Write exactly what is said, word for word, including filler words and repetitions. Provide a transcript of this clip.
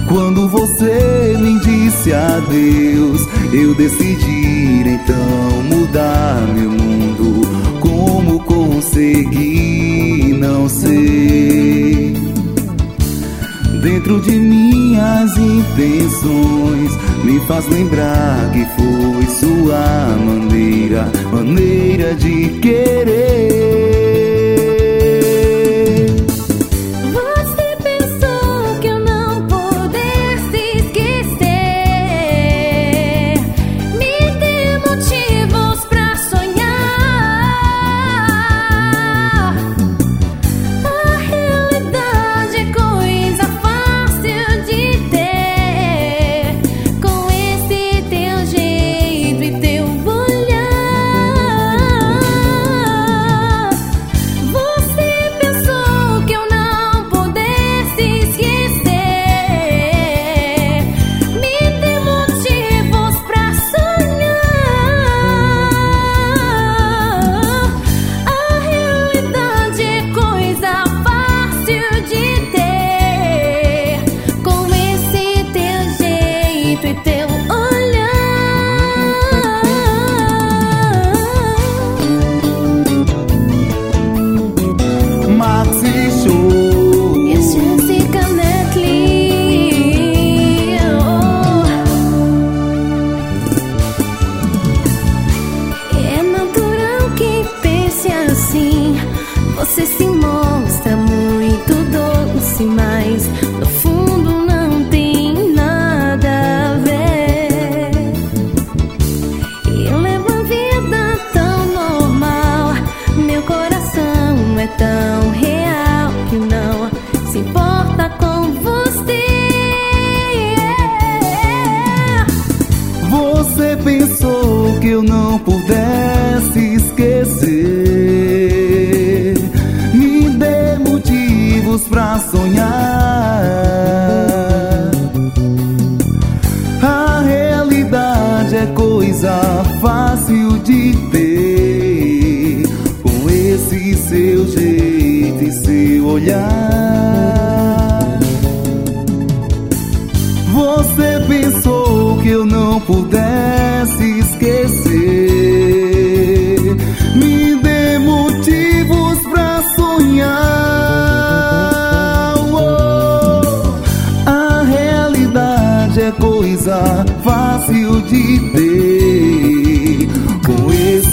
Quando você me disse adeus, eu decidi então mudar meu mundo. Como consegui, não sei. Dentro de minhas intenções me faz lembrar que foi sua maneira, maneira de querer. Você se mostra muito doce, mas no fundo não tem nada a ver. Eu levo a vida tão normal, meu coração é tão real que não se importa com você. Você pensou que eu não pudesse esquecer, pra sonhar. A realidade é coisa fácil de ter, com esse seu jeito e seu olhar. Você pensou que eu não pudesse esquecer, me dê motivos pra sonhar. É coisa fácil de ter, com esse